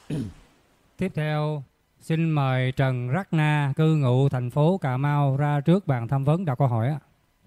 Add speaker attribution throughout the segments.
Speaker 1: Tiếp theo, xin mời Trần Rắc Na, cư ngụ thành phố Cà Mau ra trước bàn tham vấn đọc câu hỏi ạ.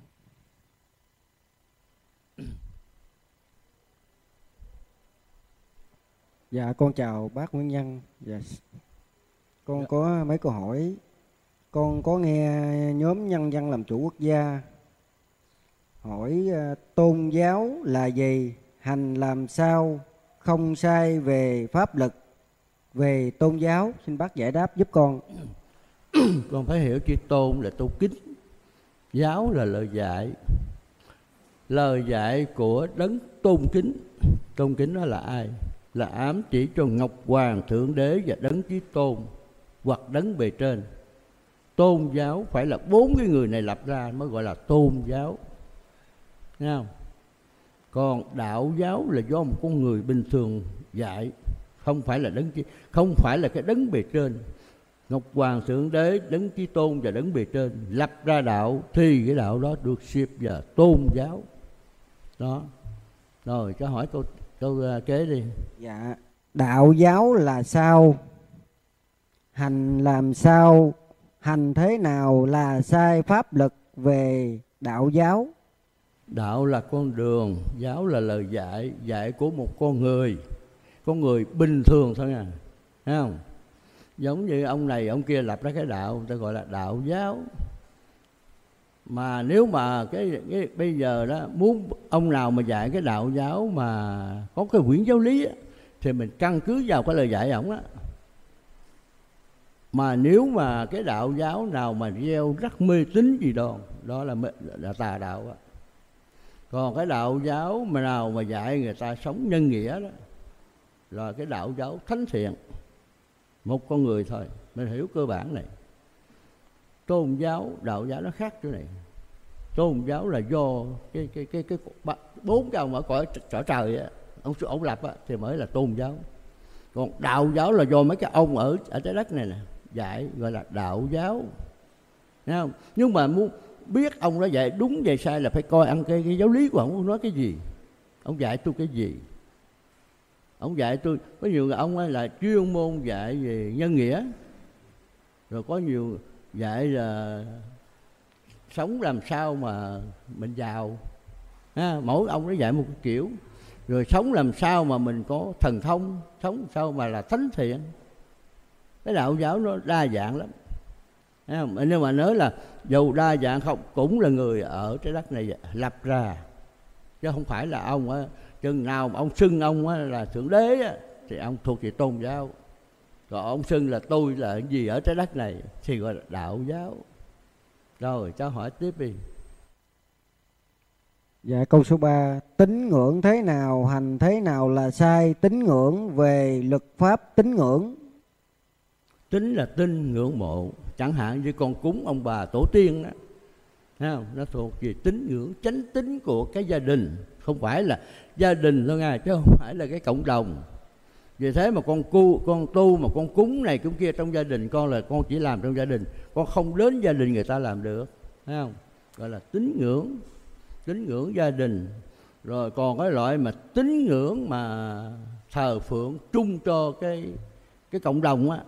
Speaker 2: Dạ, con chào bác Nguyễn Nhân. Dạ, con có mấy câu hỏi. Con có nghe nhóm Nhân dân làm chủ quốc gia hỏi tôn giáo là gì, hành làm sao không sai về pháp lực về tôn giáo. Xin bác giải đáp giúp con.
Speaker 3: Con phải hiểu chữ tôn là tôn kính, giáo là lời dạy. Lời dạy của đấng tôn kính. Tôn kính đó là ai? Là ám chỉ cho Ngọc Hoàng Thượng Đế và đấng Chí Tôn hoặc đấng bề trên. Tôn giáo phải là 4 cái người này lập ra mới gọi là tôn giáo, nghe không? Còn đạo giáo là do một con người bình thường dạy, không phải là không phải là cái đấng bề trên. Ngọc Hoàng Thượng Đế, đấng Chí Tôn và đấng bề trên lập ra đạo thì cái đạo đó được xếp vào tôn giáo. Đó. Rồi cho hỏi câu kế đi.
Speaker 2: Dạ, đạo giáo là sao? Hành làm sao? Hành thế nào là sai pháp lực về đạo giáo?
Speaker 3: Đạo là con đường, giáo là lời dạy, dạy của một con người bình thường thôi à, thấy không? Giống như ông này ông kia lập ra cái đạo, người ta gọi là đạo giáo. Mà nếu mà cái bây giờ đó muốn ông nào mà dạy cái đạo giáo mà có cái quyển giáo lý á, thì mình căn cứ vào cái lời dạy ổng á. Mà nếu mà cái đạo giáo nào mà gieo rắc mê tín gì đó là tà đạo á. Còn cái đạo giáo mà nào mà dạy người ta sống nhân nghĩa đó là cái đạo giáo thánh thiện. Một con người thôi, mình hiểu cơ bản này. Tôn giáo, đạo giáo nó khác chỗ này. Tôn giáo là do cái 4 cái ông ở cõi trở trời á, ông lập á, thì mới là tôn giáo. Còn đạo giáo là do mấy cái ông ở trái đất này nè dạy, gọi là đạo giáo. Thấy không? Nhưng mà muốn biết ông đó dạy đúng dạy sai là phải coi ăn cái giáo lý của ông nói cái gì, ông dạy tôi cái gì. Ông dạy tôi, có nhiều người ông là chuyên môn dạy về nhân nghĩa, rồi có nhiều dạy là sống làm sao mà mình giàu. Mỗi ông nó dạy một cái kiểu. Rồi sống làm sao mà mình có thần thông, sống làm sao mà là thánh thiện. Cái đạo giáo nó đa dạng lắm. Nhưng mà nói là dù đa dạng không, cũng là người ở trái đất này lập ra, chứ không phải là ông á, chừng nào mà ông xưng ông á là Thượng Đế á, thì ông thuộc về tôn giáo. Còn ông xưng là tôi là cái gì ở trái đất này thì gọi là đạo giáo. Rồi cháu hỏi tiếp đi.
Speaker 2: Dạ, câu số 3. Tín ngưỡng thế nào, hành thế nào là sai tín ngưỡng về luật pháp tín ngưỡng?
Speaker 3: Tín là tin ngưỡng mộ, chẳng hạn như con cúng ông bà tổ tiên đó, thấy không? Nó thuộc về tín ngưỡng, chánh tín của cái gia đình, không phải là gia đình thôi nha, chứ không phải là cái cộng đồng. Vì thế mà con tu mà con cúng này cúng kia trong gia đình con là con chỉ làm trong gia đình, con không đến gia đình người ta làm được, thấy không? Gọi là tín ngưỡng gia đình. Rồi còn cái loại mà tín ngưỡng mà thờ phượng chung cho cái cộng đồng á,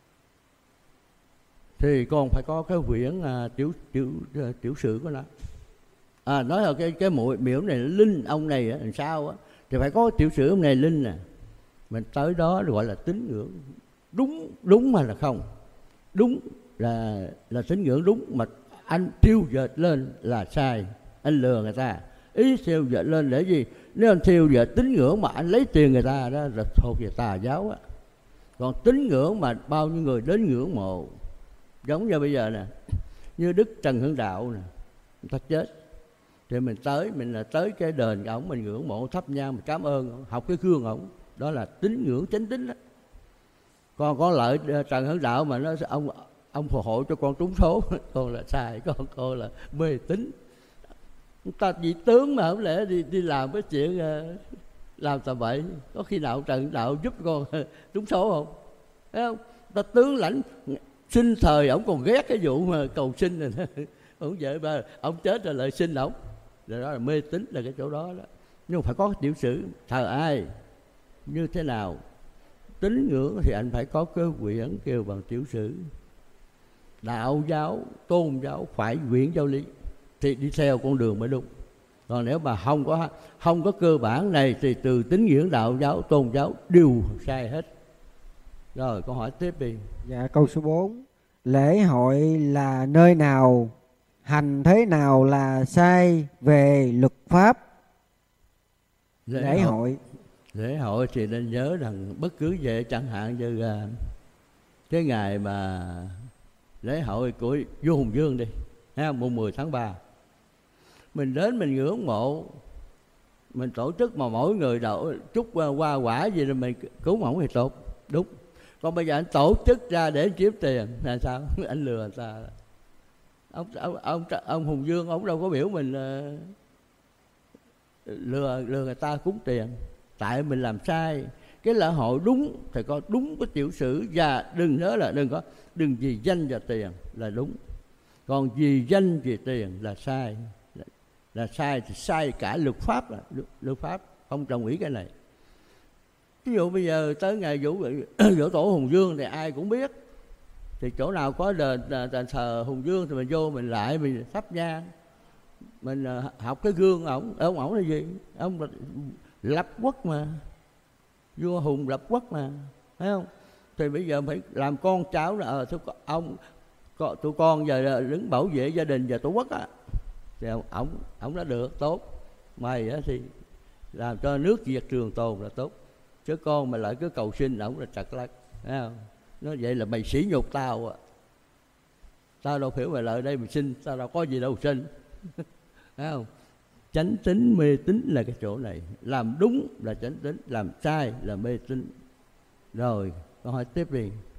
Speaker 3: thì con phải có cái quyển tiểu sử của nó. Nói là cái miễu này linh ông này làm sao á, thì phải có tiểu sử ông này linh nè. Mình tới đó gọi là tín ngưỡng. Đúng mà là không. Đúng là tín ngưỡng đúng, mà anh thiêu dệt lên là sai. Anh lừa người ta. Ý thiêu dệt lên để gì? Nếu anh thiêu dệt tín ngưỡng mà anh lấy tiền người ta đó là thuộc về tà giáo á. Còn tín ngưỡng mà bao nhiêu người đến ngưỡng mộ, giống như bây giờ nè, như Đức Trần Hưng Đạo nè, người ta chết thì mình là tới cái đền ổng, mình ngưỡng mộ thắp nhang, mình cảm ơn, học cái gương ổng, đó là tín ngưỡng chánh tín đó. Còn có lợi Trần Hưng Đạo mà nó ông phù hộ cho con trúng số, con là sai, con là mê tín. Ta vị tướng mà không lẽ đi làm cái chuyện làm tầm bậy. Có khi nào Trần Hưng Đạo giúp con trúng số không? Thấy không? Ta tướng lãnh sinh thời ổng còn ghét cái vụ mà cầu sinh này. Ổng vậy mà ổng chết rồi lại xin ổng, rồi đó là mê tín, là cái chỗ đó đó. Nhưng phải có tiểu sử, thờ ai như thế nào, tín ngưỡng thì anh phải có cái quyển kêu bằng tiểu sử. Đạo giáo, tôn giáo phải quyển giáo lý thì đi theo con đường mới đúng. Còn nếu mà không có cơ bản này thì từ tín ngưỡng, đạo giáo, tôn giáo đều sai hết. Rồi câu hỏi tiếp đi.
Speaker 2: Dạ, câu số 4. Lễ hội là nơi nào, hành thế nào là sai về luật pháp? Lễ
Speaker 3: hội thì nên nhớ rằng bất cứ vậy, chẳng hạn như cái ngày mà lễ hội của vua Hùng Vương đi, mùng 10 tháng 3, mình đến mình ngưỡng mộ, mình tổ chức mà mỗi người đậu chút hoa quả gì rồi mình cúng ổng thì tốt, đúng. Còn bây giờ anh tổ chức ra để kiếm tiền là sao? Anh lừa người ta. Ông Hùng Vương ông đâu có biểu mình lừa người ta cúng tiền. Tại mình làm sai. Cái lễ hội đúng thì có đúng cái tiểu sử, và đừng nhớ là đừng vì danh và tiền là đúng. Còn vì danh vì tiền là sai. Là sai thì sai cả luật pháp, luật pháp không đồng ý cái này. Ví dụ bây giờ tới ngày giỗ tổ Hùng Vương thì ai cũng biết, thì chỗ nào có đền thờ Hùng Vương thì mình vô mình lại mình thắp nhang, mình học cái gương ổng là gì? Ông lập quốc mà, vua Hùng lập quốc mà, thấy không? Thì bây giờ phải làm con cháu là tụi con giờ đứng bảo vệ gia đình và tổ quốc á, thì ổng đã được tốt. Mày á thì làm cho nước Việt trường tồn là tốt, chứ con mà lại cứ cầu xin ổng là trật lắc, thấy không? Nó vậy là mày sỉ nhục tao à. Tao đâu hiểu mày lại đây mày xin, tao đâu có gì đâu xin. Thấy không? Chánh tín mê tín là cái chỗ này. Làm đúng là chánh tín, làm sai là mê tín. Rồi câu hỏi tiếp đi.